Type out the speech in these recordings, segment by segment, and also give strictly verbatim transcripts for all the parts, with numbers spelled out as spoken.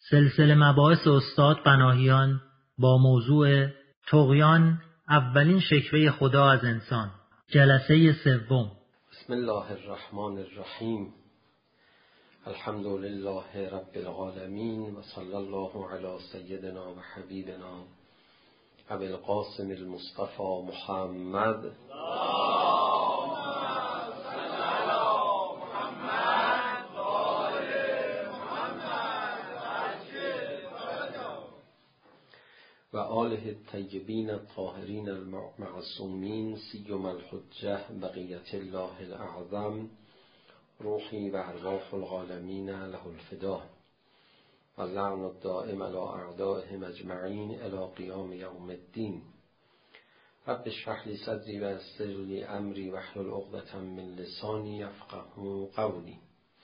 سلسله مباحث استاد پناهیان با موضوع طغیان، اولین شکوه خدا از انسان، جلسه سوم. بسم الله الرحمن الرحیم. الحمد لله رب العالمین و صلی الله علی سیدنا و حبیبنا ابی القاسم المصطفى محمد و آله الطیبین الطاهرین المعصومین سیما الحجة بقیة الله الاعظم روحی و ارواح العالمین له الفدا و لعن الدائم علی اعدائهم اجمعین الی قیام یوم الدین. رب اشرح لی صدری و یسر لی امری واحلل عقدة من لسانی یفقهوا قولی.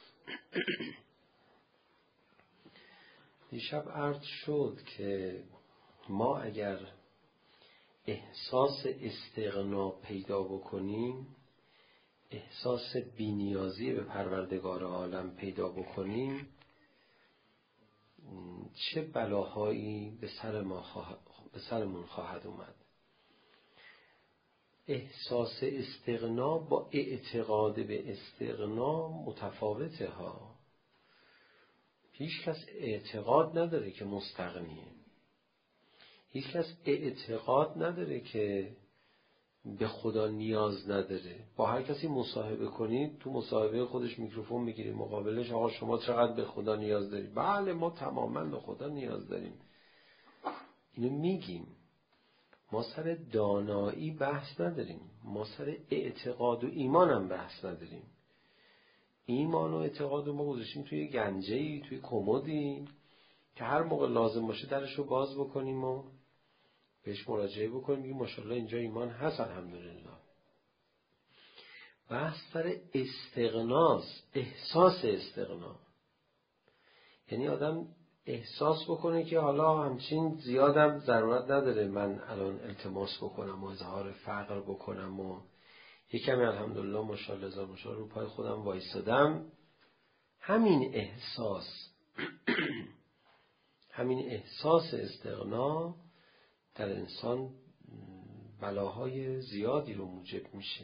دیشب عرض شد که ما اگر احساس استغنا پیدا بکنیم، احساس بی‌نیازی به پروردگار عالم پیدا بکنیم، چه بلاهایی به سر ما خواهد، به سرمون خواهد اومد. احساس استغنا با اعتقاد به استغنا متفاوته ها. هیچ کس اعتقاد نداره که مستغنیه. هیچ کس اعتقاد نداره که به خدا نیاز نداره. با هر کسی مصاحبه کنید، تو مصاحبه خودش میکروفون میگیرید، مقابلش آقا شما چقدر به خدا نیاز دارید؟ بله ما تماما به خدا نیاز داریم. اینو میگیم. ما سر دانایی بحث نداریم، ما سر اعتقاد و ایمان هم بحث نداریم. ایمان و اعتقاد رو ما گذاشتیم توی گنجه‌ای، توی کمدی که هر موقع لازم باشه درش رو باز بکنیم و بهش مراجعه بکنیم، میگیم ماشاءالله اینجا ایمان هست الحمدلله. بحث سر استغناست، احساس استغنا. یعنی آدم احساس بکنه که حالا همچین زیادم ضرورت نداره من الان التماس بکنم و اظهار فقر بکنم و یکمی الحمدلله ماشاءالله زار ماشاءالله رو پای خودم وایسادم. همین احساس همین احساس استغنا در انسان بلاهای زیادی رو موجب میشه.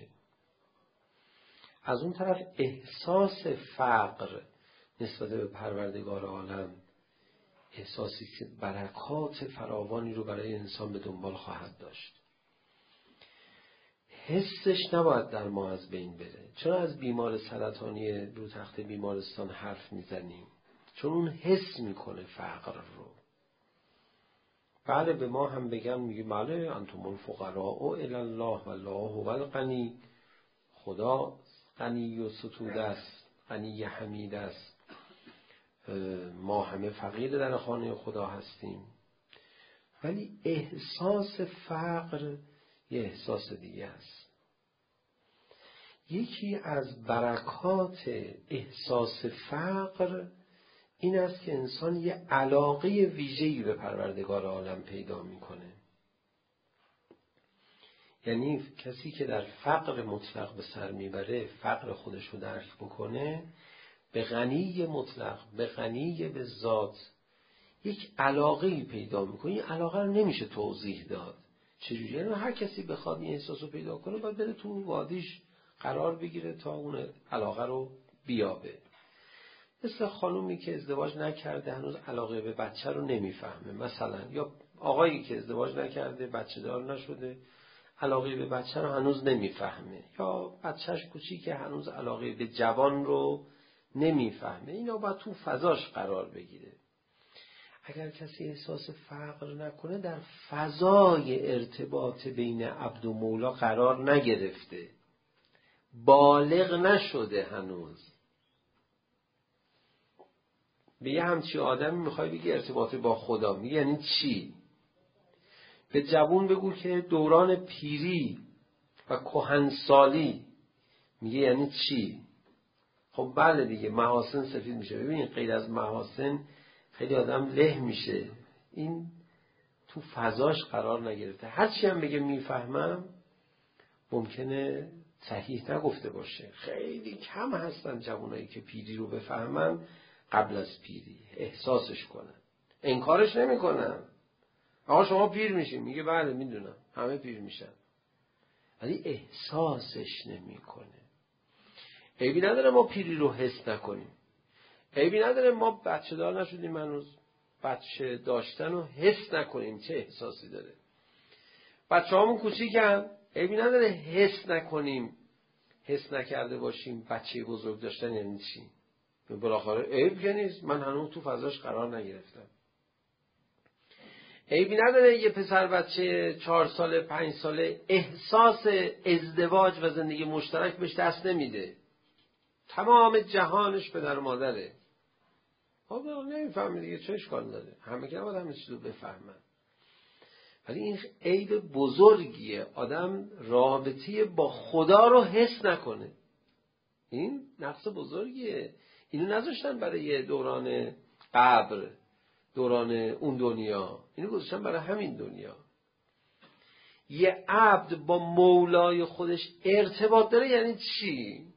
از اون طرف احساس فقر نسبت به پروردگار عالم، احساسی که برکات فراوانی رو برای انسان به دنبال خواهد داشت، حسش نباید در ما از بین بره. چرا از بیمار سرطانی رو تخت بیمارستان حرف میزنیم؟ چون اون حس میکنه فقر رو. بله به ما هم بگم میگه بله انتم الفقراء الی الله والله هو الغنی، خدا غنی و ستوده است، غنی حمید است، ما همه فقیر در خانه خدا هستیم. ولی احساس فقر یه احساس دیگه است. یکی از برکات احساس فقر این است که انسان یه علاقه ویژه‌ای به پروردگار عالم پیدا میکنه. یعنی کسی که در فقر مطلق به سر میبره، فقر خودش رو درک بکنه، به غنی مطلق، به غنی به ذات یک علاقه‌ای پیدا میکنه. این علاقه رو نمیشه توضیح داد. چجوری؟ یعنی هر کسی بخواد این احساس رو پیدا کنه باید بره تو وادیش قرار بگیره تا اون علاقه رو بیابه. مثل خانومی که ازدواج نکرده هنوز علاقه به بچه رو نمیفهمه مثلا، یا آقایی که ازدواج نکرده بچه دار نشده علاقه به بچه رو هنوز نمیفهمه، یا بچهش کوچیکه هنوز علاقه به جوان رو نمیفهمه. اینا باید تو فضاش قرار بگیره. اگر کسی احساس فقر نکنه، در فضای ارتباط بین عبد و مولا قرار نگرفته، بالغ نشده هنوز. به یه همچی آدمی میخوای بگی ارتباط با خدا، میگه یعنی چی؟ به جوون بگو که دوران پیری و کهنسالی، میگه یعنی چی؟ خب بله دیگه محاسن سفید میشه. ببین غیر از محاسن خیلی آدم له میشه. این تو فضاش قرار نگرفته. هرچی هم بگه میفهمم ممکنه صحیح نگفته باشه. خیلی کم هستن جوانایی که پیری رو بفهمن قبل از پیری احساسش کنن. انکارش نمیکنم. آقا شما پیر میشین، میگه بله میدونم همه پیر میشن، ولی احساسش نمیکنه. عیبی نداره ما پیری رو حس نکنیم، عیبی نداره ما بچه دار نشدیم هنوز، بچه داشتن رو حس نکنیم چه احساسی داره. بچه هامون کوچیکن، عیبی نداره حس نکنیم، حس نکرده باشیم بچه بزرگ داشتن یعنی چی. بالاخره عیب که نیست، من هنوز تو فضاش قرار نگرفتم. عیبی نداره یه پسر بچه چهار ساله پنج ساله احساس ازدواج و زندگی مشترک بهش دست نمیده، تمام جهانش پدر و مادره. خب نمیفهمه دیگه، چه اشکال داره؟ همه که نباید همه چیز رو بفهمن. ولی این عیب بزرگیه، آدم رابطه با خدا رو حس نکنه. این نقص بزرگیه. اینو نذاشتن برای دوران قبر، دوران اون دنیا، اینو گذاشتن برای همین دنیا. یه عبد با مولای خودش ارتباط داره یعنی چی؟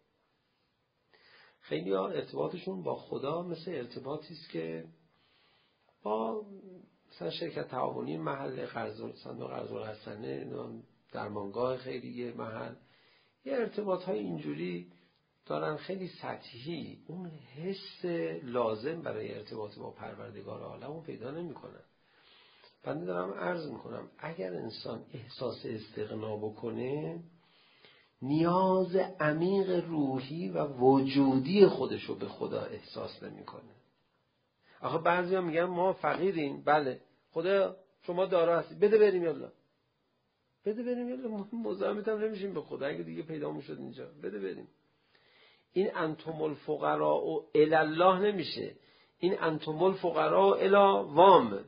خیلی ها ارتباطشون با خدا مثل ارتباطی است که با مثلا شرکت تعاونی محل قرض صندوق قرض الحسنه، درمانگاه خیریه محل، یه ارتباط های اینجوری دارن خیلی سطحی، اون حس لازم برای ارتباط با پروردگار عالم رو پیدا نمی کنن. بنده دارم عرض میکنم اگر انسان احساس استغنا بکنه، نیاز عمیق روحی و وجودی خودش رو به خدا احساس نمیکنه. آخه بعضیا میگن ما فقیریم، بله خدا شما دارا هستی، بده بریم یالا، بده بریم یالا، مزاحمت هم نمیشیم به خدا اگه دیگه پیدا میشد اینجا، بده بریم. این انتم الفقراء و الی الله نمیشه، این انتم الفقراء الی وام.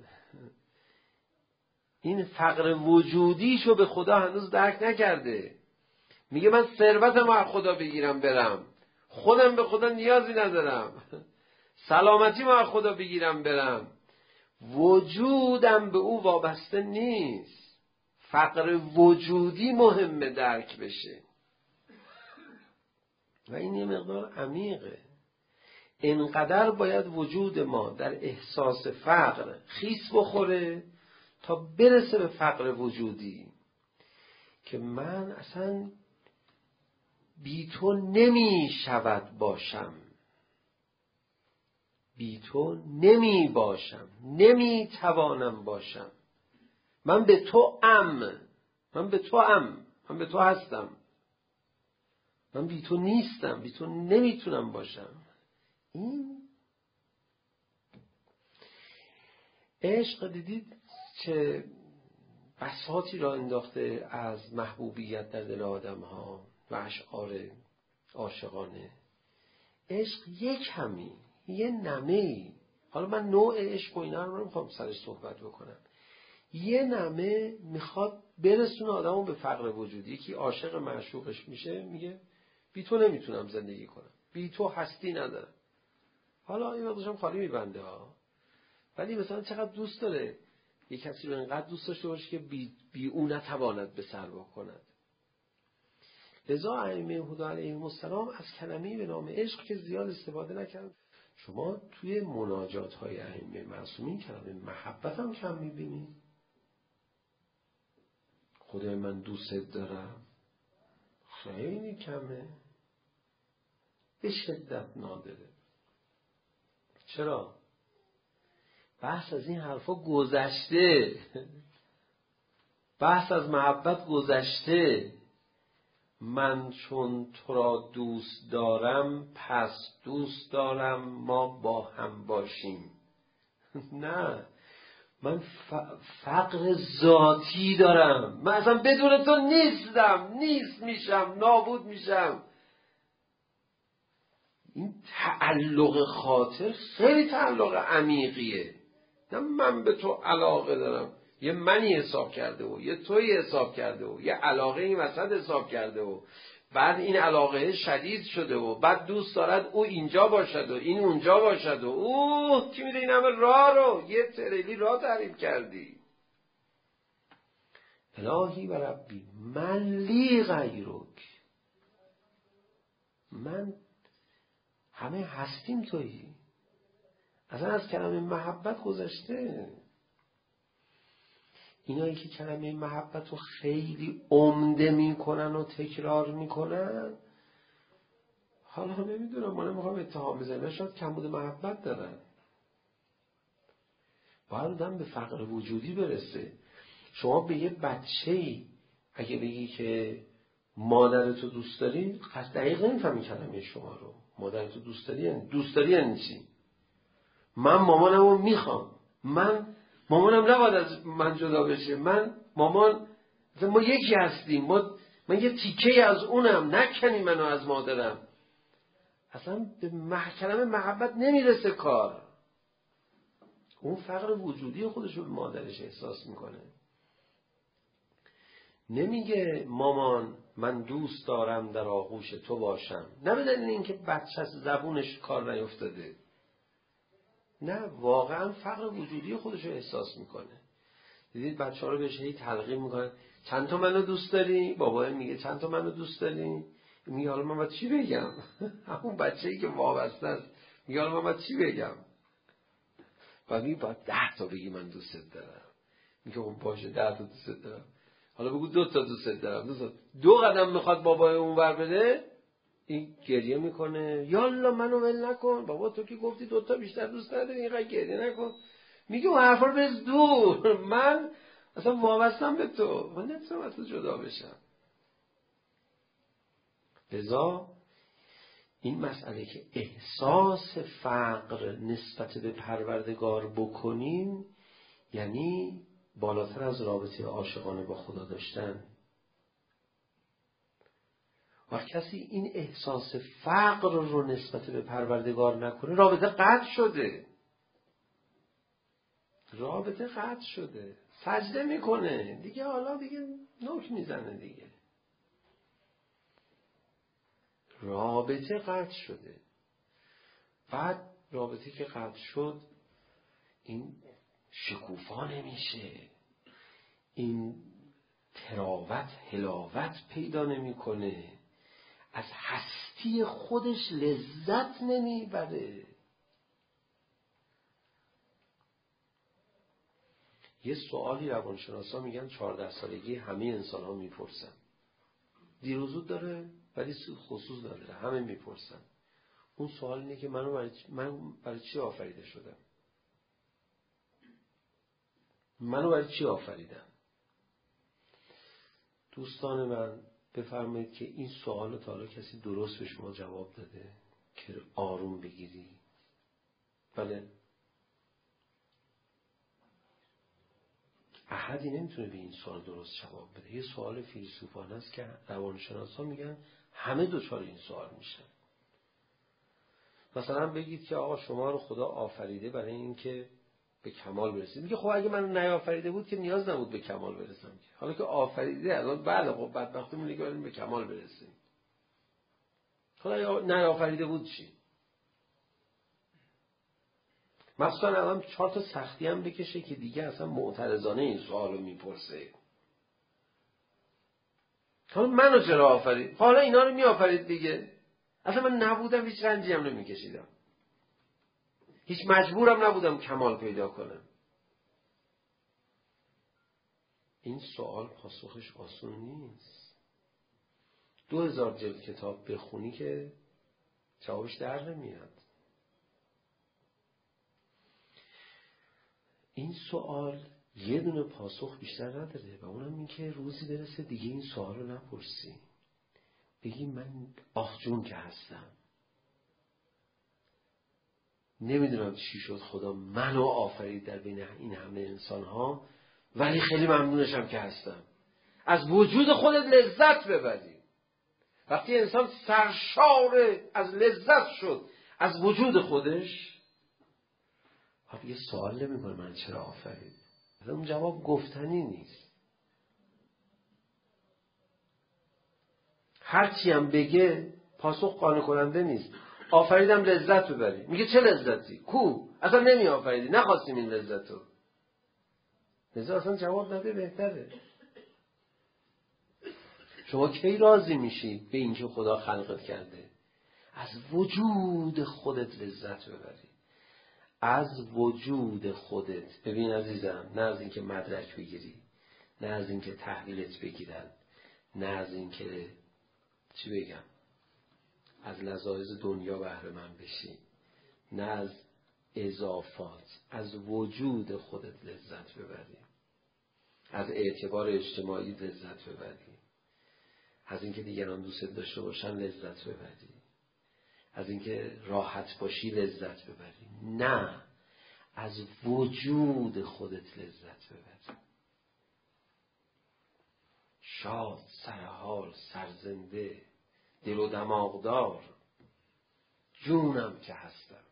این فقر وجودیشو به خدا هنوز درک نکرده. میگه من ثروتم از خدا بگیرم برم، خودم به خدا نیازی ندارم، سلامتی ما از خدا بگیرم برم، وجودم به او وابسته نیست. فقر وجودی مهمه درک بشه و این یه مقدار عمیقه. اینقدر باید وجود ما در احساس فقر خیس بخوره تا برسه به فقر وجودی که من اصلا بی تو نمی شود باشم، بی تو نمی باشم، نمی توانم باشم. من به تو ام، من به تو ام، من به تو هستم، من بی تو نیستم، بی تو نمیتونم باشم. این عشق دیدید چه بساطی را انداخته از محبوبیت در دل آدم ها و اشعار عاشقانه. عشق یک همی، یه نمه‌ای. حالا من نوع عشق و اینا رو نمیخوام سرش صحبت بکنم. یه نمه میخواد برسونه آدمو به فقر وجودی. یکی عاشق معشوقش میشه میگه بی تو نمیتونم زندگی کنم، بی تو هستی ندارم. حالا این وقتشم خالی میبنده ها، ولی مثلا چقدر دوست داره یه کسی رو اینقدر دوست داشته باشه که بی, بی اون نتواند به سر بکند. لذا ائمه هدی علیهم السلام از کلمه‌ای به نام عشق که زیاد استفاده نکرد. شما توی مناجات های ائمه معصومین کلمه محبت هم کم میبینید. خدای من دوست دارم خیلی کمه، به شدت نادره. چرا؟ بحث از این حرفا گذشته، بحث از محبت گذشته. من چون تو را دوست دارم پس دوست دارم ما با هم باشیم. نه، من فقر ذاتی دارم، من اصلا بدون تو نیستم، نیست میشم، نابود میشم. این تعلق خاطر خیلی تعلق عمیقیه. نه من به تو علاقه دارم، یه منی حساب کرده و یه توی حساب کرده و یه علاقه این وسط حساب کرده و بعد این علاقه شدید شده و بعد دوست دارد او اینجا باشد و این اونجا باشد و اوه کی میده این همه راه رو یه تریلی راه تعریف کردی. الهی و ربی من لی غیرک، من همه هستیم تویی، اصلا از کلمه محبت گذشته. اینایی که کلمه محبت رو خیلی عمده میکنن و تکرار میکنن، حالا نمیدونم، ما نمیخوام اتهام بزنیم، شاید کمبود محبت دارن. باید آدم به فقر وجودی برسه. شما به یه بچه‌ای اگه بگی که مادرتو دوست داری، قصد دقیق نمیفهمی کلمه شما رو. مادرتو دوست داری یعنی دوست داری یعنی چی؟ من مامانمو میخوام، من مامانم نباید از من جدا بشه، من مامان ما یکی هستیم، ما من یه تیکه از اونم، نکنی منو از مادرم. اصلا به کلمه محبت نمیرسه کار. اون فقر وجودی خودش رو به مادرش احساس میکنه. نمیگه مامان من دوست دارم در آغوش تو باشم، نه به دلیل اینکه بچه زبونش کار نیفتاده، نه، واقعا فقر وجودی خودش رو احساس میکنه. دیدید بچه ها رو بهش هی تلقین میکنن چند تا منو دوست داری؟ بابا میگه چند تا منو دوست داری؟ میگه حالا من باید چی بگم؟ همون بچه‌ای که وابسته است میگه حالا من باید چی بگم؟ بعد میگه باید ده تا بگی من دوستت دارم. میگه اون باشه ده تا دوستت دارم. حالا بگو دو تا دوستت دارم. دو, تا. دو قدم میخواد بابای اون ور بده، این گریه میکنه یالا منو ول نکن، بابا تو که گفتی دو تا بیشتر دوست نداری، اینقدر گریه نکن. میگه اون حرفا رو بز دور، من اصلا وابستم به تو، من نمیتونم از تو جدا بشم. لذا این مسئله که احساس فقر نسبت به پروردگار بکنیم یعنی بالاتر از رابطه عاشقانه با خدا داشتن. و کسی این احساس فقر رو نسبت به پروردگار نکنه، رابطه قطع شده. رابطه قطع شده. سجده میکنه دیگه، حالا دیگه نوک میزنه دیگه. رابطه قطع شده. بعد رابطه که قطع شد این شکوفا نمیشه، این تراوت حلاوت پیدا نمیکنه، از هستی خودش لذت نمیبره. یه سوالی روانشناسا میگن چهارده سالگی همه انسان ها میپرسن، دیر و زود داره ولی خصوص داره، همه میپرسن. اون سوال اینه که منو برای چی, من برای چی آفریده شدم؟ منو برای چی آفریدم؟ دوستان من بفرمایید که این سوال تا حالا کسی درست به شما جواب داده که آروم بگیری؟ بله، احدی نمیتونه به این سوال درست جواب بده. یه سوال فیلسوفانه است که روانشناسا میگن همه دوچار این سوال میشن. مثلا بگید که آقا شما رو خدا آفریده برای اینکه به کمال برسید. میگه خب اگه من نیافریده بود که نیاز نبود به کمال برسم. حالا که آفریده الان بله خب بدبختیمون دیگه بریم به کمال برسیم. حالا نیافریده بود چی؟ مثلا الان چهار تا سختی هم بکشه که دیگه اصلا معترضانه این سوالو میپرسه. حالا منو چرا آفرید؟ حالا اینا رو میآفرید دیگه. اصلا من نبودم هیچ رنجی هم نمیکشیدم. هیچ مجبورم نبودم کمال پیدا کنم. این سوال پاسخش آسون نیست. دو هزار جلد کتاب بخونی که جوابش در نمیاد. این سوال یه دونه پاسخ بیشتر نداره و اونم این که روزی برسه دیگه این سوال رو نپرسی، بگی من آخ جون که هستم، نمیدونم چی شد خدا منو آفرید در بین این همه انسان ها، ولی خیلی ممنونشم که هستم. از وجود خودت لذت ببری. وقتی انسان سرشار از لذت شد از وجود خودش، خب یه سوال نمی کنه من چرا آفرید. اون جواب گفتنی نیست. هرچی هم بگه پاسخ قانع کننده نیست. آفریدم لذت ببری. میگه چه لذتی؟ کو؟ اصلا نمی آفریدی، نخواستیم این لذتو. لذت اصلا جواب نده بهتره. شما کی راضی میشی به اینکه خدا خلقت کرده؟ از وجود خودت لذت ببری. از وجود خودت. ببین عزیزم، نه از اینکه مدرک بگیری، نه از اینکه تحویلت بگیرن، نه از اینکه چی بگم از لذاذ دنیا بهره مند بشی، نه از اضافات، از وجود خودت لذت ببری، از اعتبار اجتماعی لذت ببری، از اینکه دیگران دوست داشته باشن لذت ببری، از اینکه راحت باشی لذت ببری. نه، از وجود خودت لذت ببری. شاد، سرحال، سرزنده، دل و دماغدار، جونم که هستم.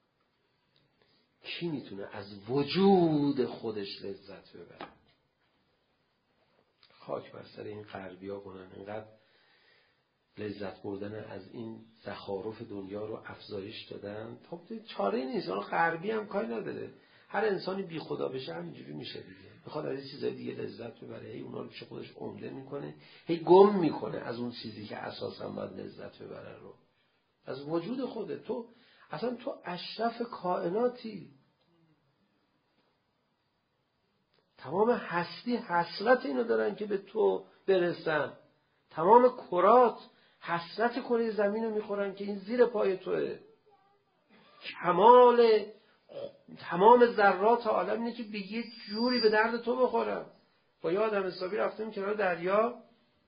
کی میتونه از وجود خودش لذت ببره؟ خاک بر سر این غربیا کنن اینقدر لذت بردن از این زخارف دنیا رو افزایش دادن. خب چاره نیست. اون غربی هم کاری نداره. هر انسانی بی خدا بشه همینجوری میشه دیگه. میخواد از این چیزای دیگه لذت ببره، هی اونا رو پیش خودش عمده میکنه، هی گم میکنه از اون چیزی که اساسا باید لذت ببره رو. از وجود خودت. تو اصلا تو اشرف کائناتی. تمام هستی حسرت اینو دارن که به تو برسن. تمام کرات حسرت کره زمین رو میخورن که این زیر پای توه. کمال تمام ذرات عالم اینه که به یه جوری به درد تو بخورن. با یه آدم حسابی رفتیم کنار دریا،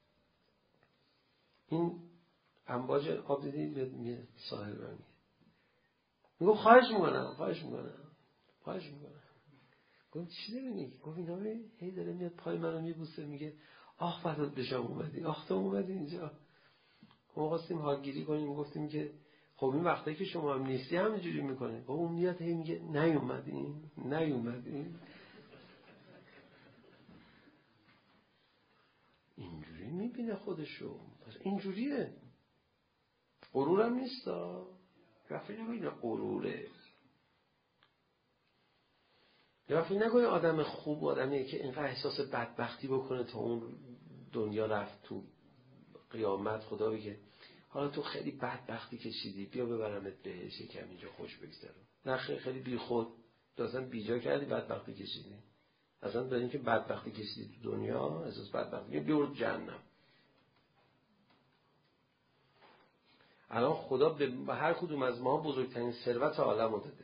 این امواج آب دیدی میاد ساحل رو میگه، میگم خواهش میکنم خواهش میکنم خواهش میکنم. گفت چی داری میگی؟ گفت اینا هی داره میاد پای منو میبوسه، میگه آخ فدات بشم اومدی، آخ تو اومدی اینجا. ما خواستیم حالگیری کنیم، گفتیم که خب این وقتایی که شما هم نیستی همینجوری میکنه. با اون میاد هی میگه نیومدین نیومدین. اینجوری میبینه خودشو. پس اینجوریه. غرورم نیستا. رفتی نگوی نه غروره. یا رفتی نگوی آدم خوب آدمیه که اینقدر احساس بدبختی بکنه تا اون دنیا رفت تو قیامت خدا بگه حالا تو خیلی بدبختی کشیدی، بیا ببرمت بهش یکم اینجا خوش بگذره. نه خیلی بی خود تو اصلا بیجا کردی بدبختی کشیدی. اصلا به اینکه بدبختی کشیدی تو دنیا احساس بدبختی بیا جهنم. الان خدا به هر کدوم از ما بزرگترین ثروت عالم رو داده.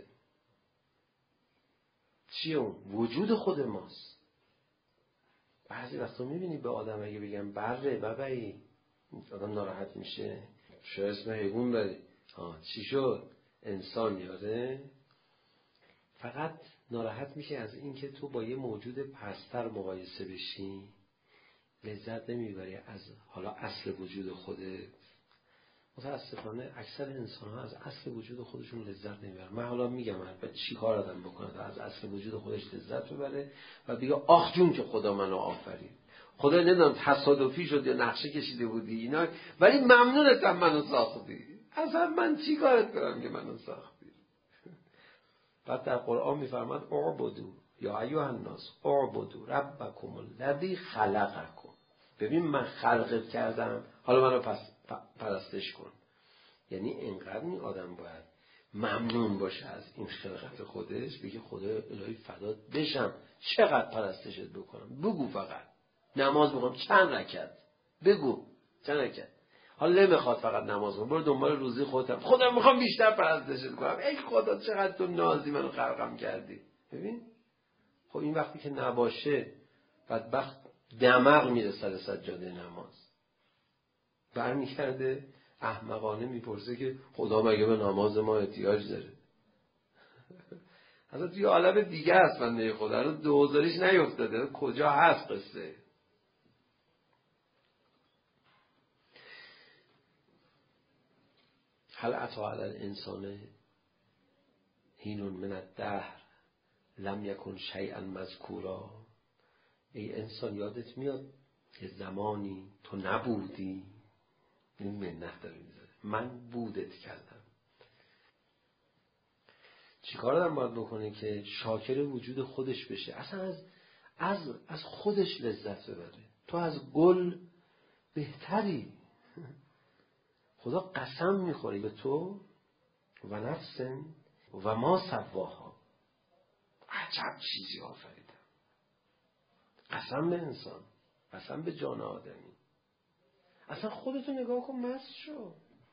چیه اون؟ وجود خود ماست. بعضی وقتا میبینی به آدم اگه بگم بره ببایی آدم ناراحت میشه. شو اسم حیوان داری. آه چی شد؟ انسان یاره. فقط ناراحت میشه از اینکه تو با یه موجود پستر مقایسه بشی، لذت نمیبری از حالا اصل وجود خودت. متاسفانه اکثر انسان ها از اصل وجود خودشون لذت نمیبرن. من حالا میگم من چی کار آدم بکنه تا از اصل وجود خودش لذت ببره و بگه آخ جون که خدا منو آفرید. خدا نمیدونم تصادفی شد یا نقشه کشیده بودی اینا، ولی ممنونتم منو ساختی. اصلا من چی کارت کنم که منو ساختی؟ بعد در قرآن میفرماد اعبدوا یا ایها الناس اعبدوا ربکم الذی خلقکم. ببین من خلقت کردم، حالا منو پس پرستش کن. یعنی اینقدر این آدم باید ممنون باشه از این خلقت خودش، بگه خدا الهی فدات بشم، چقدر پرستشت بکنم. بگو فقط نماز میخوام چند رکعت، بگو چند رکعت. حالا نمیخواد فقط نماز کنم، برو دنبال روزی خودم، خدا میخوام بیشتر پرستشت کنم. ای خدا چقدر تو نازی منو خلقم کردی. ببین خب این وقتی که نباشه بدبخت دماغ میره سر سجاده نماز، برمیگرده احمقانه میپرسه که خدا مگه به نماز ما احتیاج داره؟ اصلا توی عالم دیگه هست بنده خدا رو دوزاریش نیفتاده. کجا هست قصه؟ هل اتی علی الانسان حین من الدهر لم یکن شیئا مذکورا. ای انسان یادت میاد یه زمانی تو نبودی؟ این منت داره میذاره. من بودت کردم. چیکار آدم باید بکنه که شاکر وجود خودش بشه؟ اصلا از از از خودش لذت ببره. تو از گل بهتری. خدا قسم میخوری به تو و نفس و ما سواها. عجب چیزی آفریدم. قسم به انسان، قسم به جان آدمی. اصلا خودتو نگاه کن، مست شو.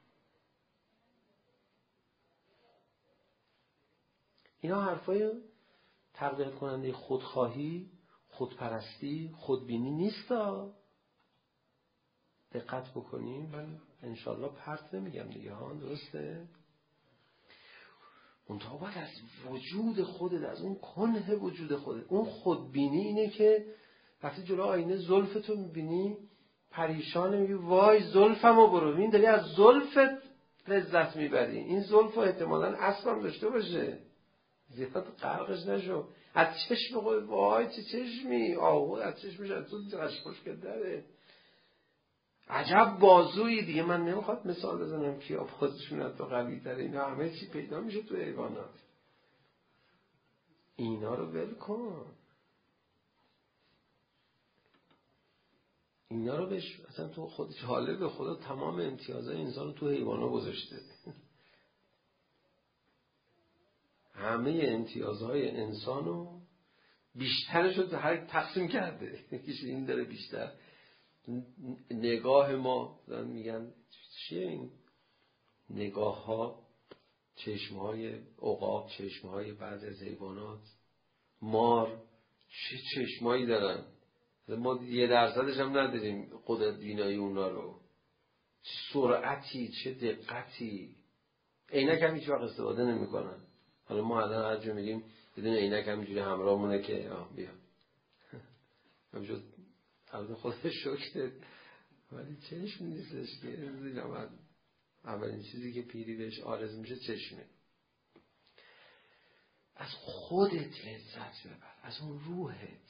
اینا حرفای تقویت کننده خودخواهی، خودپرستی، خودبینی نیستا. دقت بکنیم. من انشالله پرت نمیگم دیگه ها، درسته؟ منتها باید از وجود خودت، از اون کنه وجود خودت. اون خودبینی اینه که وقتی جلو آینه زلفتو میبینی پریشانه، میگی وای زلفمو برو. ببین داری از زلفت لذت میبری. این زلفو احتمالاً اصلا داشته باشه، زیاد غرقش نشو. از چشم خود وای چه چشمی، آهو از چشمش از تو قشقش که داره. عجب بازویی دیگه. من نمیخواد مثال بزنم کیا بازشون از تو قوی تره. اینا همه چی پیدا میشه تو حیوانات. اینا رو ول کن. اینا رو بش اصلا تو خود جالب خدا تمام امتیازهای انسان رو تو حیوانا گذاشته. همه امتیازهای انسان رو بیشترش رو هر تقسیم کرده. یکیش این داره بیشتر. نگاه ما میگن چیه این نگاه ها، چشم های عقاب، چشم های بعض از حیوانات، مار چه چشمایی دارن. ما یه درصدش هم نداریم قدرت بینایی اونا رو. چه سرعتی، چه دقتی. عینک هم هیچ وقت استفاده نمی کنن. حالا ما الان هر جا میریم بدون عینک همینجوری همراهمونه که آه بیا همینجور الان خودش شکره، ولی چشم نیستش که اولین چیزی که پیری بهش آرزو میشه چشمه. از خودت لذت ببر، از اون روحت.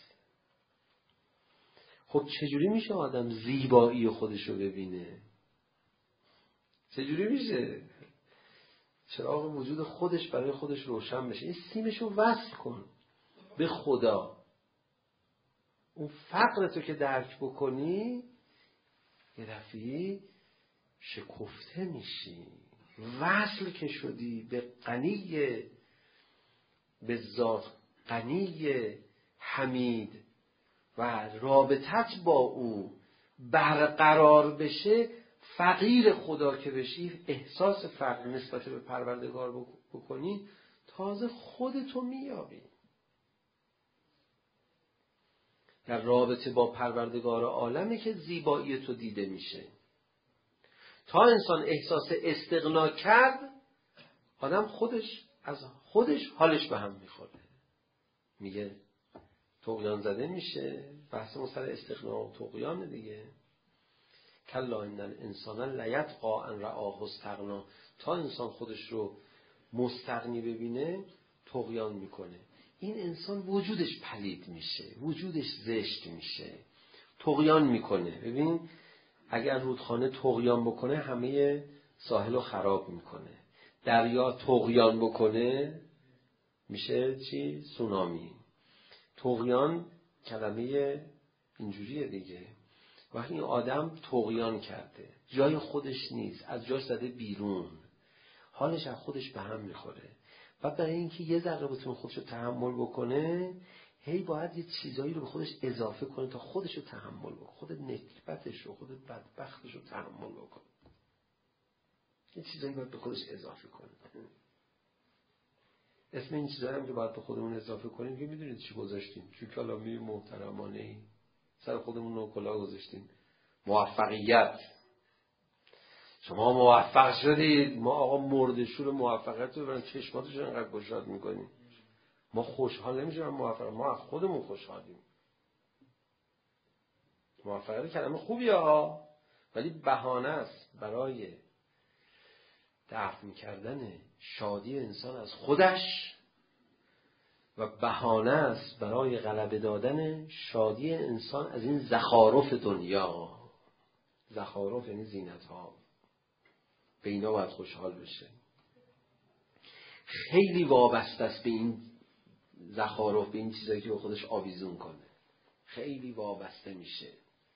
خب چجوری میشه آدم زیبایی خودش رو ببینه؟ چجوری میشه چراغ وجود خودش برای خودش روشن بشه؟ این سیمش رو وصل کن به خدا. اون فقر تو که درک بکنی یه دفعی شکفته میشی. وصل که شدی به غنی، به ذات غنی حمید و رابطت با او برقرار بشه، فقیر خدا که بشی، احساس فقر نسبت به پروردگار بکنی، تازه خودتو میابی. در رابطه با پروردگار عالمه که زیبایی تو دیده میشه. تا انسان احساس استغنا کرد، آدم خودش از خودش حالش به هم میخوره. میگه طغیان زده میشه. بحث ما سر استغنا و طغیان دیگه. کلا ان الانسان لیطغی ان رآه استغنا. تا انسان خودش رو مستغنی ببینه طغیان میکنه. این انسان وجودش پلید میشه، وجودش زشت میشه، طغیان میکنه. ببین اگر رودخانه طغیان بکنه همه ساحل رو خراب میکنه. دریا طغیان بکنه میشه چی؟ سونامی. طغیان کلمه اینجوریه دیگه. وقتی این آدم طغیان کرده، جای خودش نیست، از جاش زده بیرون، حالش از خودش به هم میخوره. و برای اینکه یه ذره بتونه خودش رو تحمل بکنه، هی باید یه چیزایی رو به خودش اضافه کنه تا خودش رو تحمل بکنه. خود نکبتش رو، خود بدبختش رو تحمل بکنه. یه چیزایی باید به خودش اضافه کنه. اسم این چیزایی هم که باید به خودمون اضافه کنیم که میدونید چی گذاشتیم؟ چون کلامی محترمانه ای سر خودمون نوکلا گذاشتیم. موفقیت. شما موفق شدید. ما آقا مردشور موفقیت رو برن چشماتش رو انقدر گشاد میکنیم. ما خوشحال نمیشیم موفق. ما از خودمون خوشحالیم. موفقیت کلمه خوبیه ها، ولی بهانه است برای دفع کردن شادی انسان از خودش و بهانه است برای غلبه دادن شادی انسان از این زخارف دنیا. زخارف یعنی زینت ها. به اینا باید خوشحال بشه. خیلی وابسته است به این زخارف، به این چیزایی که به خودش آویزون کنه. خیلی وابسته میشه.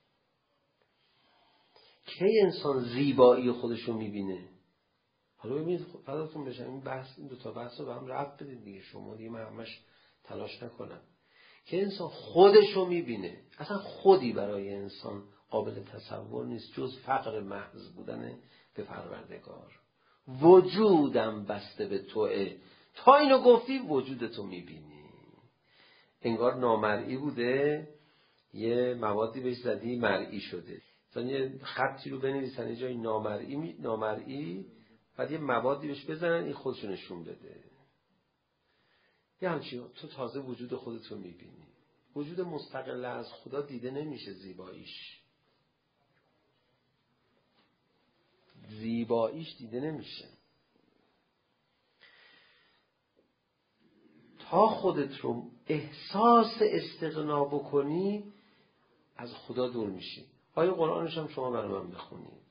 کی انسان زیبایی خودش رو میبینه؟ حالا ببینید فداتون بشم این بحث، این دو تا بحث رو به هم ربط بدید دیگه. شما دیگه من همش تلاش نکنم که انسان خودشو میبینه. اصلا خودی برای انسان قابل تصور نیست جز فقر محض بودن به پروردگار. وجودم بسته به توئه، تا اینو گفتی وجودتو میبینی. انگار نامرئی بوده، یه موادی بهش زدی مرئی شده. مثلا یه خطی رو بنویسن یه جای نامرئی نامرئی، بعد یه موادی بهش بزنن این خودشو نشون بده. یه همچین تو تازه وجود خودتو میبینی. وجود مستقل از خدا دیده نمیشه زیباییش. زیباییش دیده نمیشه. تا خودت رو احساس استغنا بکنی از خدا دور میشی. آیه قرآنش هم شما برای من بخونید.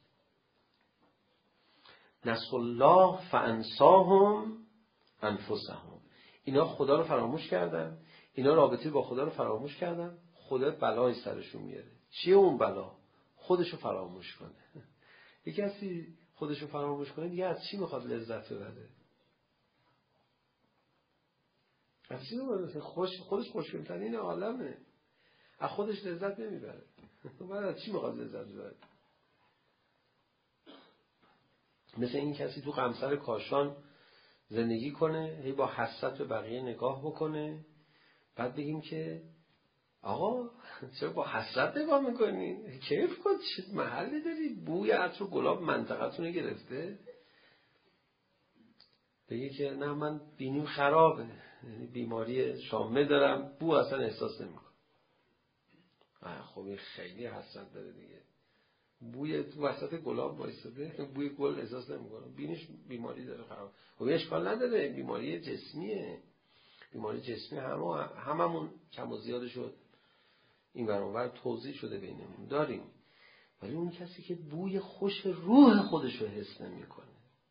نسوا الله فانساهم انفسهم. اینا خدا رو فراموش کردن، اینا رابطه با خدا رو فراموش کردن، خدا بلای سرشون میاره. چیه اون بلا؟ خودشو فراموش کنه. یکی کسی خودشو فراموش کنه دیگه از چی میخواد لذت ببره؟ از چی میخواد؟ خوش خودش خوشگل‌ترین عالمه، از خودش لذت نمیبره. بعد از چی میخواد لذت ببره؟ مثل این کسی تو قمصر کاشان زندگی کنه، هی با حسرت به بقیه نگاه بکنه، بعد بگیم که آقا چرا با حسرت نگاه میکنی؟ کیف کن، چه محلی داری؟ بوی عطر و گلاب منطقتونو گرفته؟ بگی که نه من بینیم خرابه، یعنی بیماری شامه دارم، بو اصلا احساس نمیکنم. خب این خیلی حسرت داره دیگه. بوی تو وسط گلاب وایساده، بوی گل احساس نمیکنه، بینش بیماری داره خراب. خب اشکال نداره، بیماری جسمیه. بیماری جسمی همه هممون کم و زیاد شد این برابر توضیح شده بینمون داریم، ولی اون کسی که بوی خوش روح خودش رو حس نمیکنه.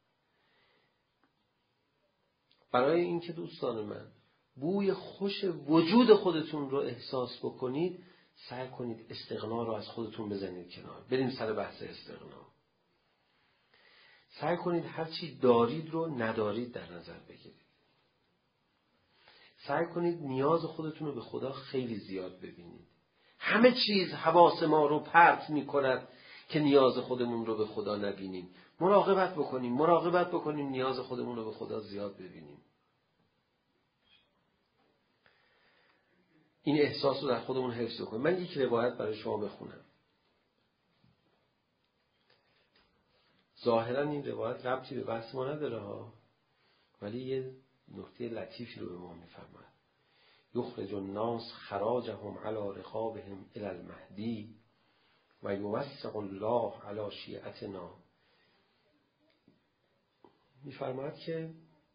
برای اینکه دوستان من بوی خوش وجود خودتون رو احساس بکنید، سعی کنید استغنا رو از خودتون بزنید کنار. بریم سر بحث استغنا. سعی کنید هر چی دارید رو ندارید در نظر بگیرید. سعی کنید نیاز خودتون رو به خدا خیلی زیاد ببینید. همه چیز حواس ما رو پرت می کند که نیاز خودمون رو به خدا نبینیم. مراقبت بکنیم، مراقبت بکنیم نیاز خودمون رو به خدا زیاد ببینیم. این احساس رو در خودمون حفظ کنیم. من یک روایت برای شما بخونم. ظاهرا این روایت ربطی به بحث ما نداره ها، ولی یه نکته لطیفی رو به ما میفرماید. یخرج الناس خراجهم علی رقابهم الی المهدی و یوسع الله علی شیعتنا. میفرماید که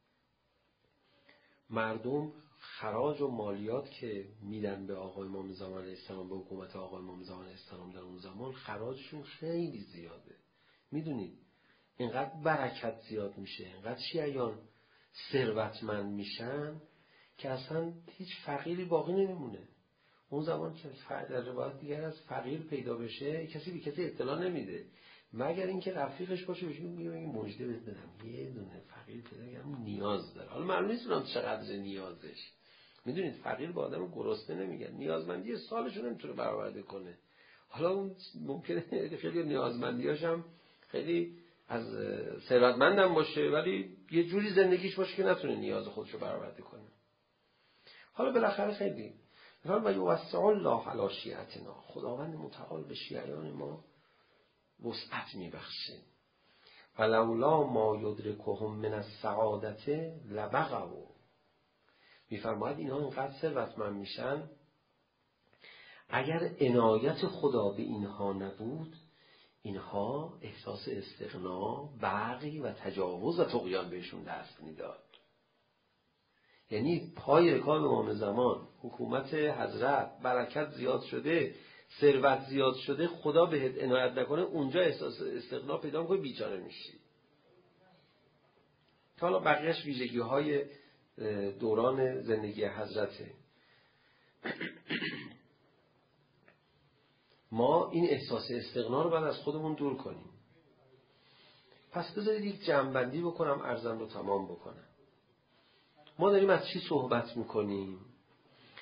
مردم خراج و مالیات که میدن به آقای امام زمان علیه السلام، به حکومت آقای امام زمان علیه السلام در اون زمان، خراجشون خیلی زیاده. میدونید اینقدر برکت زیاد میشه، اینقدر شیعیان ثروتمند میشن که اصلا هیچ فقیری باقی نمیمونه. اون زمان که در روایت دیگر از فقیر پیدا بشه کسی به کسی اطلاع نمیده، مگر اینکه رفیقش باشه بهش میگه این مژده بهت بدم، یه دونه فقیر پیدا کردم نیاز داره. حالا معلوم نیست اونم چقدر نیازش. میدونید فقیر با آدم گرسنه نمیگن، نیازمندی سالشو نمیتونه برآورده کنه. حالا اون ممکنه خیلی نیازمندیاش هم خیلی از ثروتمندم باشه، ولی یه جوری زندگیش باشه که نتونه نیاز خودشو برآورده کنه. حالا بالاخره خیلی مثلا و یوسع الله علی شیعتنا، خداوند متعال به شیعیان ما وسعت میبخشه. ولولا ما یدرکهم من السعادت لبغوا. میفرماید اینها اینقدر ثروتمند میشن، اگر عنایت خدا به اینها نبود، اینها احساس استغنا، بغی و تجاوز و طغیان بهشون دست میداد. یعنی پای رکاب امام زمان، حکومت حضرت، برکت زیاد شده، ثروت زیاد شده، خدا بهت عنایت نکنه، اونجا احساس استغنا پیدا می‌کنی، بیچاره میشی. حالا بقیه‌اش ویژگی‌های دوران زندگی حضرته. ما این احساس استغنا رو باید از خودمون دور کنیم. پس بذارید یک جمع‌بندی بکنم، عرضم رو تمام بکنم. ما داریم از چی صحبت میکنیم؟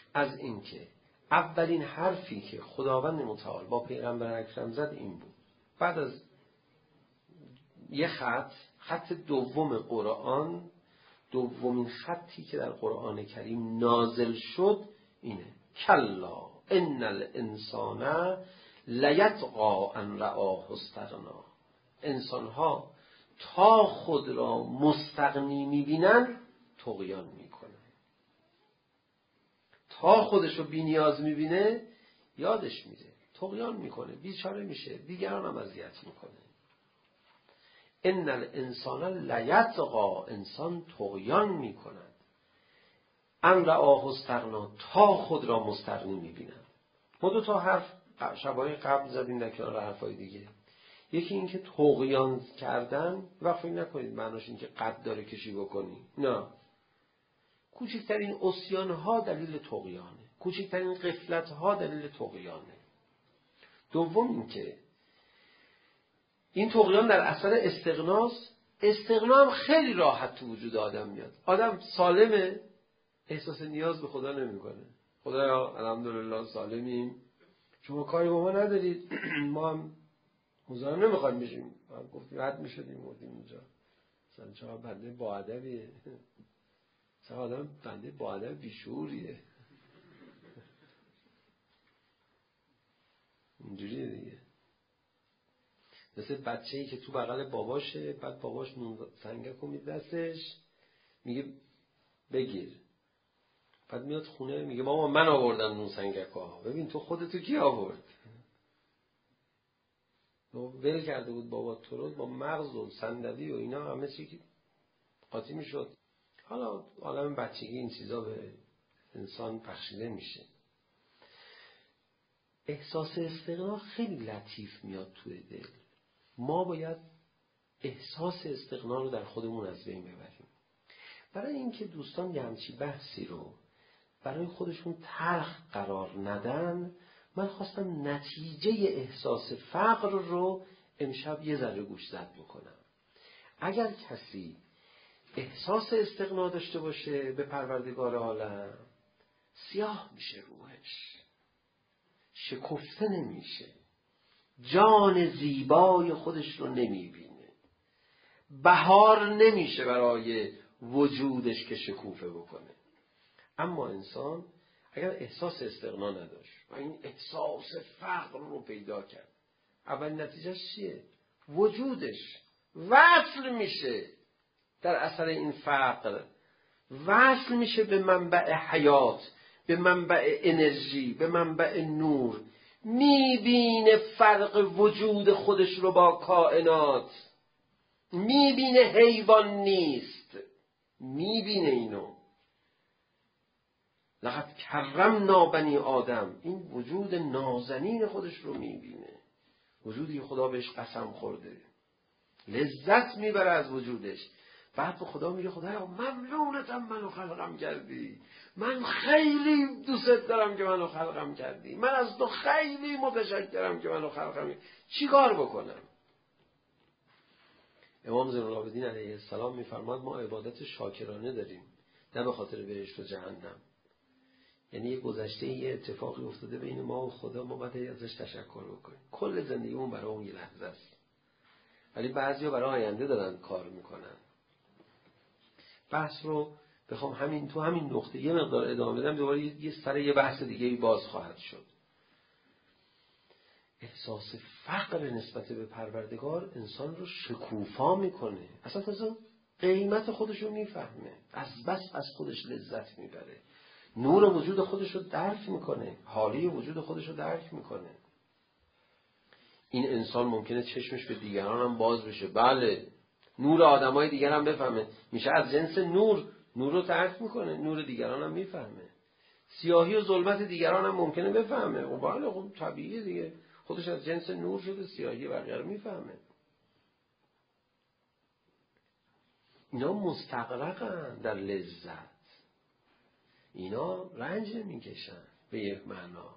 از این که اولین حرفی که خداوند متعال با پیغمبر اکرم زد این بود. بعد از یه خط، خط دوم قرآن، دومین خطی که در قرآن کریم نازل شد اینه: کلا ان الانسان لیطغی ان رآه استغنا. انسانها تا خود را مستغنی میبینن طغیان میکنن. تا خودش رو بی نیاز میبینه یادش میره، طغیان میکنه، بیچاره میشه، دیگران هم اذیت میکنه. ان الانسان لیطغی، انسان طغیان میکند، ان رآه استغنا، تا خود را مستغنی میبینن. ما دو تا حرف شبای قبل زدیم در کنار حرفای دیگه. یکی این که طغیان کردن، وقت فکر نکنید معناش این که قد داره کشی بکنی، نه. کوچکترین عصیان ها دلیل طغیانه، کوچکترین غفلت ها دلیل طغیانه. دوم این که این طغیان در اثر استغناست. استغنا هم خیلی راحت تو وجود آدم میاد. آدم سالمه، احساس نیاز به خدا نمیکنه. خدایا الحمدلله سالمیم، شما کاری با ما ندارید، ما هم حضور نمیخوایم بشیم. ما گفتیم رد میشدیم بودیم اینجا. مثلا چرا بنده با ادبیه، چرا آدم بنده با ادب بیشعوریه. اینجوریه دیگه. مثل بچه‌ای که تو بغل باباشه، بعد باباش نون سنگک میده دستش، میگه بگیر. بعد میاد خونه میگه ماما من آوردم نون سنگک ها. ببین تو خودتو کی آورد؟ ول کرده بود بابا تو رو با مغز و صندلی و اینا همه چی که قاطی میشد. حالا عالم بچگی این چیزا به انسان بخشیده میشه. احساس استغنا خیلی لطیف میاد توی دل. ما باید احساس استغنا رو در خودمون از بین ببریم. برای اینکه دوستان یه همچی بحثی رو برای خودشون تلخ قرار ندن، من خواستم نتیجه احساس فقر رو امشب یه ذره گوشزد بکنم. اگر کسی احساس استغنا داشته باشه به پروردگار عالم، سیاه میشه روحش، شکفته نمیشه، جان زیبای خودش رو نمیبینه، بهار نمیشه برای وجودش که شکوفه بکنه. اما انسان اگر احساس استغنا نداشت و این احساس فقر رو پیدا کرد، اول نتیجهش چیه؟ وجودش وصل میشه در اثر این فقر، وصل میشه به منبع حیات، به منبع انرژی، به منبع نور. میبینه فرق وجود خودش رو با کائنات، میبینه حیوان نیست، میبینه اینو. لقد کرمنا بنی آدم، این وجود نازنین خودش رو میبینه، وجودی که خدا بهش قسم خورده، لذت میبره از وجودش. بعد به خدا میگه خدایا ممنونتم منو خلقم کردی، من خیلی دوست دارم که منو خلقم کردی، من از تو خیلی متشکرم که منو خلقم کردی، چی کار بکنم؟ امام زین العابدین علیه السلام میفرماد ما عبادت شاکرانه داریم، نه به خاطر بهشت و جهنم. یعنی یه گذشته یه اتفاقی افتاده بین ما و خدا، ما باید ازش تشکر بکنیم. کل زندگیمون برای اون یه لحظه است، ولی بعضیا برای آینده دارن کار میکنن. بحث رو بخوام همین تو همین نقطه یه مقدار ادامه بدم، دوباره یه سر یه بحث دیگه باز خواهد شد. احساس فقر نسبت به پروردگار انسان رو شکوفا میکنه، اصلا تازه قیمت خودش رو میفهمه، از بس از خودش لذت میبره، نور وجود خودش رو درک میکنه، حالی وجود خودش رو درک میکنه. این انسان ممکنه چشمش به دیگران هم باز بشه، بله، نور آدمای دیگر هم بفهمه، میشه از جنس نور، نور رو درک میکنه، نور دیگران هم میفهمه. سیاهی و ظلمت دیگران هم ممکنه بفهمه، خب بله، خب طبیعیه دیگه، خودش از جنس نور شده، سیاهی بقیه رو میفهمه. اینا مستغرقن در لذت، اینا رنج نمیکشن به یک معنا،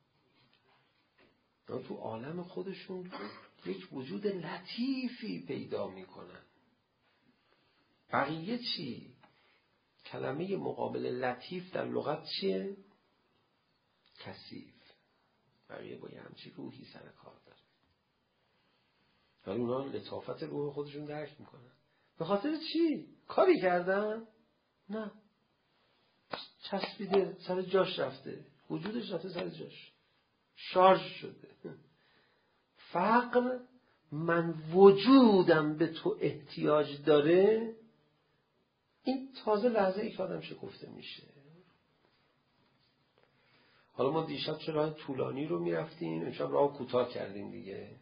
اینا تو عالم خودشون یک وجود لطیفی پیدا میکنن. بقیه چی؟ کلمه مقابل لطیف در لغت چیه؟ کثیف. بقیه با یه همچی روحی سر کار داره. ولی اونا لطافت روح خودشون درک میکنن. به خاطر چی؟ کاری کردن؟ نه. چسبیده سر جاش رفته. وجودش رفته سر جاش. شارژ شده. فقر من وجودم به تو احتیاج داره، این تازه لحظه ای که آدم شکفته میشه. حالا ما دیشب چه راه طولانی رو میرفتیم، امشب راه کوتاه کردیم دیگه.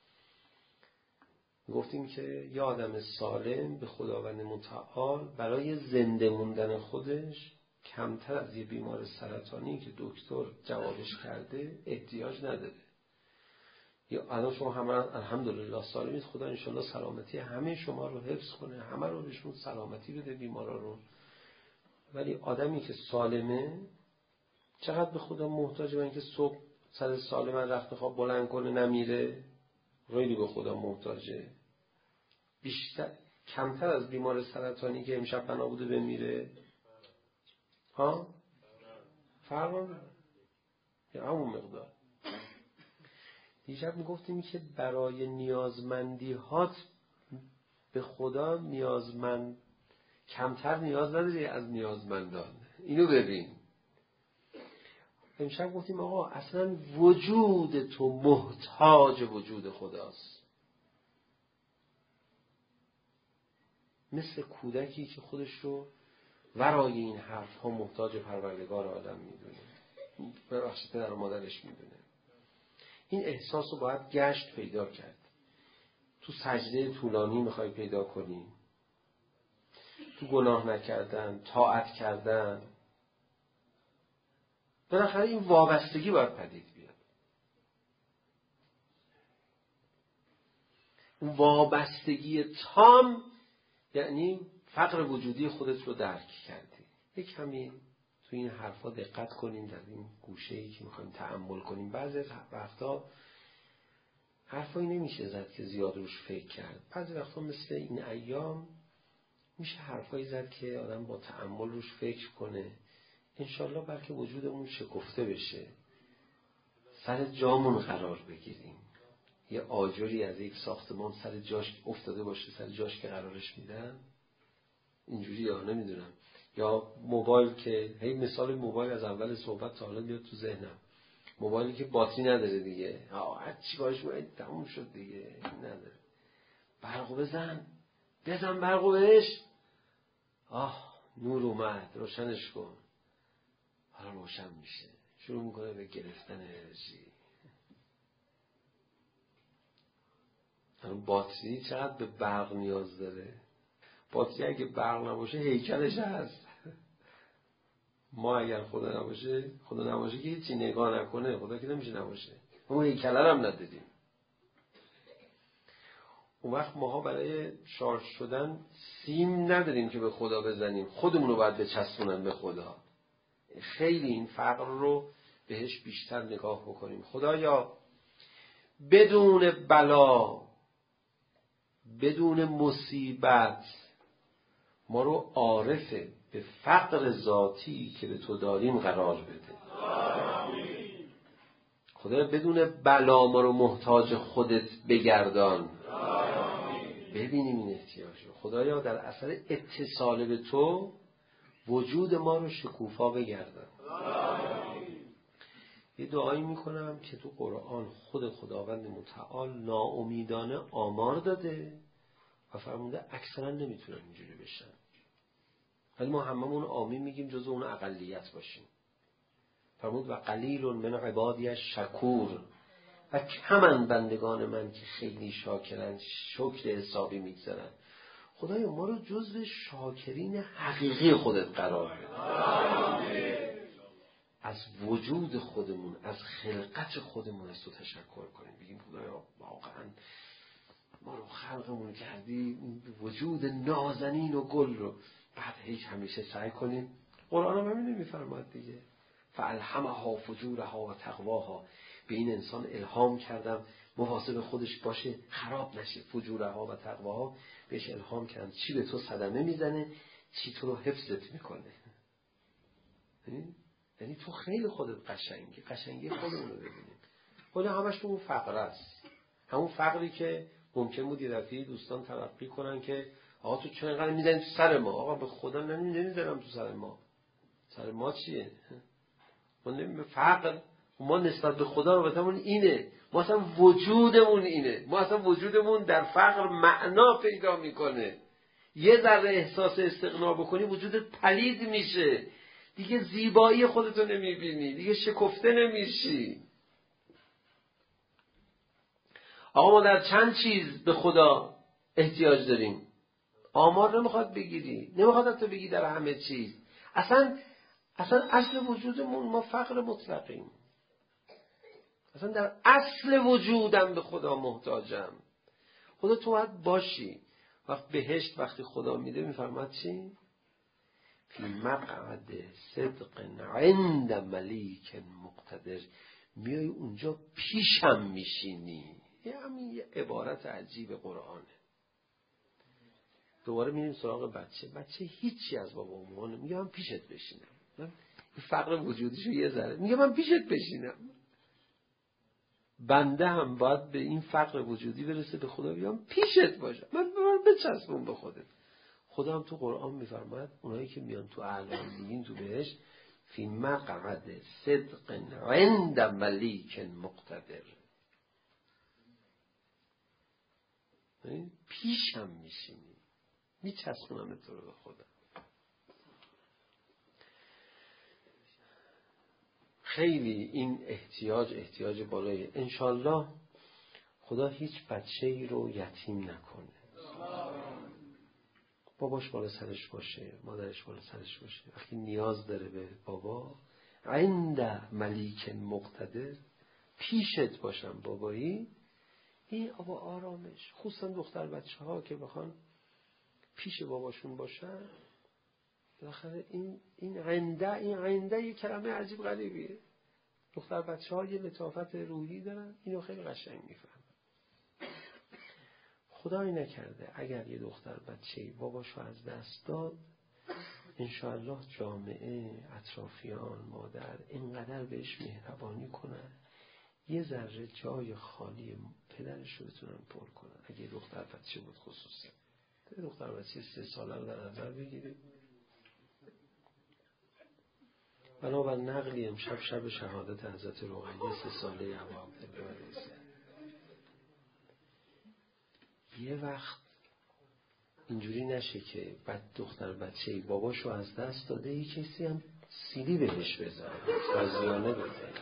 گفتیم که یه آدم سالم به خداوند متعال برای زنده موندن خودش کمتر از یه بیمار سرطانی که دکتر جوابش کرده احتیاج نداره. یا الان شما همه الحمدلله سالمید، خدا انشالله سلامتی همه شما رو حفظ کنه، همه رو بهشون سلامتی بده بیمارا رو. ولی آدمی که سالمه چقدر به خدا محتاجه؟ من که صبح سر سالم رخت خواب بلند کنه نمیره، خیلی به خدا محتاجه. بیشتر کمتر از بیمار سرطانی که امشب بنا بوده بمیره. ها؟ فرمان یا همون مقدار. دیشب میگفتیم که برای نیازمندی هات به خدا نیازمند کمتر نیاز نداری از نیازمندان. اینو ببین. امشب گفتیم آقا اصلا وجود تو محتاج وجود خداست. مثل کودکی که خودش رو ورای این حرف ها محتاج پروردگار عالم میدونه، ببخشید پدر و مادرش میدونه. این احساس رو باید گشت پیدا کرد. تو سجده طولانی میخوای پیدا کنی، تو گناه نکردن، طاعت کردن، بالاخره این وابستگی باید پدید بیاد. اون وابستگی تام یعنی فقر وجودی خودت رو درک کردی. یک کمی تو این حرفا دقت کنیم، در این گوشه‌ای که میخوایم تأمل کنیم. بعضی از وقتا حرفایی نمیشه زد که زیاد روش فکر کرد. بعضی وقتا مثل این ایام میشه حرفایی زد که آدم با تأمل روش فکر کنه. انشالله بلکه وجودمون شکفته بشه، سر جامون قرار بگیریم. یه آجری از یک ساختمان سر جاش افتاده باشه، سر جاش که قرارش میدن اینجوری، یا نمیدونم، یا موبایل که هی مثال موبایل از اول صحبت تا حالا میاد تو ذهنم. موبایلی که باتری نداره دیگه، هر چی کارش باید تموم شد دیگه، نداره. برقو بزن بزن برقو بهش، آه نور اومد روشنش کن، حالا روشن میشه، شروع میکنه به گرفتن انرژی. باتری چقدر به برق نیاز داره. باتری اگه برق نباشه هیکلش هست. ما اگر خدا نباشه، خدا نباشه که هیچی نگاه نکنه، خدا که نمیشه نباشه، ما هیکله هم نداریم. اون وقت ماها برای شارژ شدن سیم نداریم که به خدا بزنیم، خودمون رو باید بچسبونن به خدا. خیلی این فقر رو بهش بیشتر نگاه بکنیم. خدایا بدون بلا، بدون مصیبت ما رو عارف به فقر ذاتی که به تو داریم قرار بده. آمین. خدایا بدون بلا ما رو محتاج خودت بگردان. آمین. ببینیم این احتیاج رو. خدایا در اثر اتصال به تو وجود ما رو شکوفا بگردان. آمین. یه دعایی میکنم که تو قرآن خود خداوند متعال ناامیدانه آمار داده و فرموده اکثرا نمیتونن اینجوری بشن، ولی ما هممون آمین میگیم جزو اون اقلیت باشیم. فرمود و قلیل من عبادی شکور، و کمن بندگان من که خیلی شاکرن، شکر حسابی میگذارن. خدایا ما رو جزو شاکرین حقیقی خودت قرار بده. از وجود خودمون، از خلقت خودمون از تو تشکر کنیم، بگیم خدایا واقعا ما رو خلقمون کردی، وجود نازنین و گل رو. بعد هیچ همیشه سعی کنیم، قرآن هم همینه میفرماد دیگه، فالهمها فجورها و تقواها، به این انسان الهام کردم مواظب خودش باشه خراب نشه، فجورها و تقواها بهش الهام کردم، چی به تو صدمه میزنه چی تو رو حفظت میکنه. یعنی تو خیلی خودت قشنگی، قشنگی خودمون رو ببینیم. خود همش تو اون فقر است، همون فقری که ممکن بود یه دفعه دوستان تلقی کنن که آقا تو چرا اینقدر میزنی تو سر ما؟ آقا به خدا نمیزنم تو سر ما. سر ما چیه؟ ما نمی فقر، ما نسبت به خدا رابطمون اینه، ما اصلا وجودمون اینه، ما اصلا وجودمون در فقر معنا پیدا میکنه. یه ذره احساس استغنا بکنی وجودت پلید میشه، دیگه زیبایی خودتو نمیبینی، دیگه شکفته نمیشی. آقا ما در چند چیز به خدا احتیاج داریم. آمار نمیخواد بگیری، نمیخواد تو بگی در همه چیز. اصلا اصلا اصل وجودمون ما فقر مطلقیم. اصلا در اصل وجودم به خدا محتاجم. خدا تو باید باشی. وقت بهشت وقتی خدا میده میفرماد چی؟ فی مقعد صدق عند ملیک مقتدر. میای اونجا پیشم میشینی. یه همین یه عبارت عجیب قرآنه. دوباره میریم سراغ بچه. بچه هیچی از بابا و مامان میگه من پیشت بشینم. من این فقر وجودیشو یه ذره میگه من پیشت بشینم. بنده هم باید به این فقر وجودی برسه به خدا بیام پیشت باشم. من من بچسبون به خودت. خدا هم تو قرآن میفرماد اونایی که میان تو اعلیین تو بهشت فی مقعد صدق عند ملیک مقتدر. پیشم میشینی، میچسبونم تو رو به خدا. خیلی این احتیاج احتیاج بالایی. انشالله خدا هیچ بچه ای رو یتیم نکنه. باباش بالا سرش باشه، مادرش بالا سرش باشه. وقتی نیاز داره به بابا عند ملیک مقتدر، پیشت باشم بابایی، این با آرامش. خصوصا دختر بچه ها که بخوان پیش باباشون باشن، بالاخره این این عنده این عنده یه کلمه عجیب غریبیه. دختر بچه ها یه لطافت روحی دارن، اینو خیلی قشنگ میفهمن. خدایی نکرده اگر یه دختر بچه‌ای باباشو از دست داد، انشاءالله جامعه، اطرافیان، مادر اینقدر بهش مهربانی کنن یه ذره جای خالی پدرش رو بتونن پر کنن. اگه دختر بچه بود خصوصا دختر بچه سه ساله رو در نظر بگیرید. بنابر نقلی امشب شب شهادت حضرت رقیه سه ساله ابا عبدالله یه وقت اینجوری نشه که بعد دختر بچه‌ای باباشو از دست داده یه کسی هم سیلی بهش بزنه، تازیانه بزنه.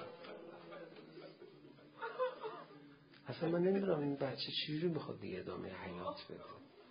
اصلا من نمیدونم این بچه چجوری میخواد دیگه ادامه حیات بده.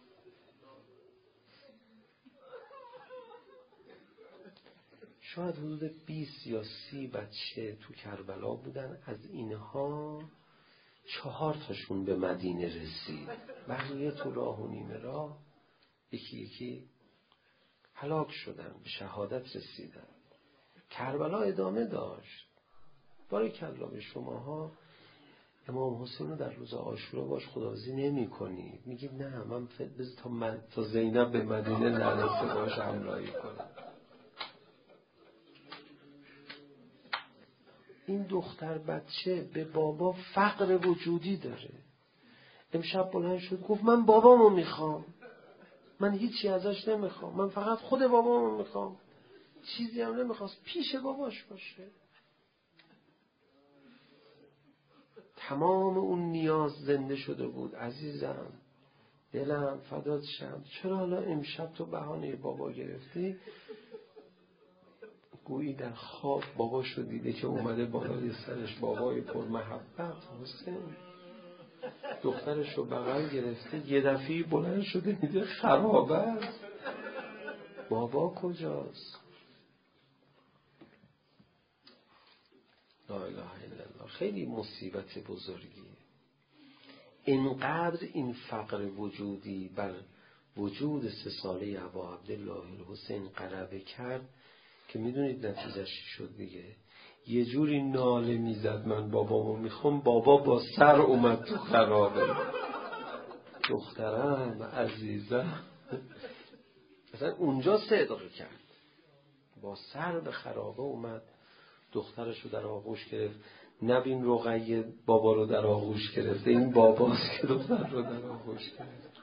شاید حدود بیست یا سی بچه تو کربلا بودن، از اینها چهار تاشون به مدینه رسید، بقیه تو راه و نیمه راه یکی یکی هلاک شدن، به شهادت رسیدن. کربلا ادامه داشت. بارکالله به شماها. امام حسین رو در روز عاشورا باش خداحافظی نمی کنی، میگی نه من بذار تا, من... تا زینب به مدینه نرسه باش همراهی کنم. این دختر بچه به بابا فقر وجودی داره. امشب بلند شد گفت من بابامو میخوام، من هیچی ازش نمیخوام، من فقط خود بابامو میخوام، چیزی هم نمیخواست، پیش باباش باشه. تمام اون نیاز زنده شده بود. عزیزم دلم فدات شم، چرا حالا امشب تو بهانه بابا گرفتی؟ گویی در خواب باباشو دیده که اومده بالای سرش، بابای پر محبت حسین دخترش رو بغل گرفته، یه دفعی بلند شده میده خرابه است، بابا کجاست؟ لا اله الا الله. خیلی مصیبت بزرگی. اینقدر این فقر وجودی بر وجود سه ساله ابا عبدالله الحسین غلبه کرد که میدونید نتیجهش شد دیگه. یه جوری ناله میزد من بابامو میخوام، بابا با سر اومد تو خرابه. دخترم عزیزم مثلا اونجا صدق کرد، با سر به خرابه اومد. دخترش رو در آغوش گرفت. نبین رقیه بابا رو در آغوش گرفته، این باباست که دختر رو در آغوش گرفت.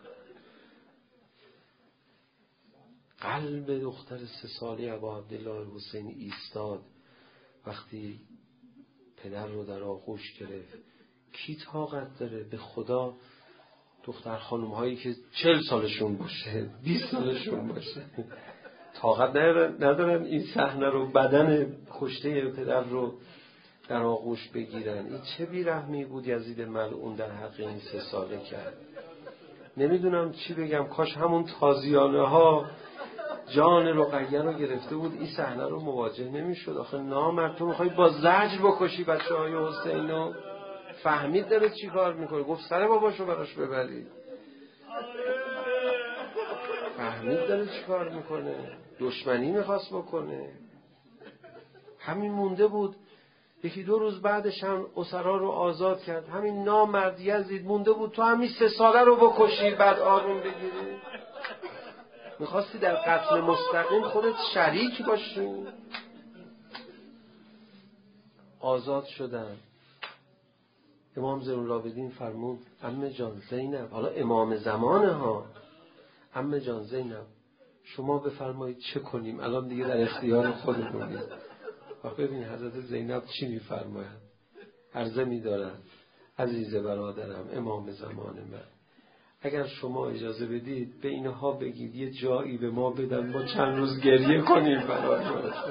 قلب دختر سه ساله ابا عبدالله الحسین ایستاد وقتی پدر رو در آغوش گرفت. کی طاقت داره به خدا دختر خانم هایی که چل سالشون باشه، بیست سالشون باشه، طاقت ندارن این صحنه رو، بدن کشته پدر رو در آغوش بگیرن؟ این چه بیرحمی بود یزید ملعون در حق این سه ساله کرد. نمیدونم چی بگم، کاش همون تازیانه ها جان رقیه رو گرفته بود این صحنه رو مواجه نمیشد. آخه نامرد، تو میخوای با زجر بکشی بچه های حسینو؟ فهمید داره چی کار میکنه، گفت سر باباشو براش ببرید. فهمید داره چی کار میکنه، دشمنی میخواست بکنه. همین مونده بود یکی دو روز بعدش هم اسرا رو آزاد کرد. همین نامرد یزید مونده بود تو همین سه ساله رو بکشی بعد آروم بگیری. میخواستی در قتل مستقیم خودت شریک باشی. آزاد شدن. امام زین العابدین فرمود عمه جان زینب، حالا امام زمانه ها، عمه جان زینب شما بفرمایید چه کنیم، الان دیگه در اختیار خودمونیم. و ببین حضرت زینب چی میفرماید، عرضه می‌دارند عزیز برادرم امام زمان من، اگر شما اجازه بدید به اینها بگید یه جایی به ما بدن ما چند روز گریه کنیم برای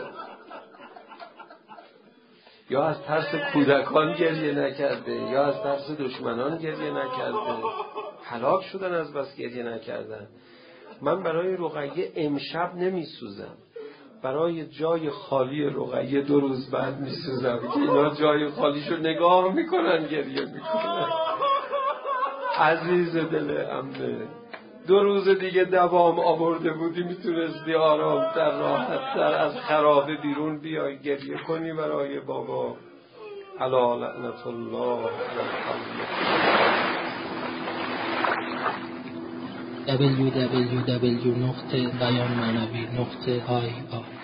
یا از ترس کودکان گریه نکرده، یا از ترس دشمنان گریه نکرده، هلاک شدن از بس گریه نکردن. من برای رقیه امشب نمیسوزم، برای جای خالی رقیه دو روز بعد میسوزم که اینا جای خالیشو نگاه میکنن گریه میکنن. عزیز دل عمه، دو روز دیگه دوام آورده بودی میتونستی آرام تر راحت تر از خرابه بیرون بیای گریه کنی برای بابا. علی لعنت الله دبلیو دبلیو دبلیو دات بیان معنوی دات آی آر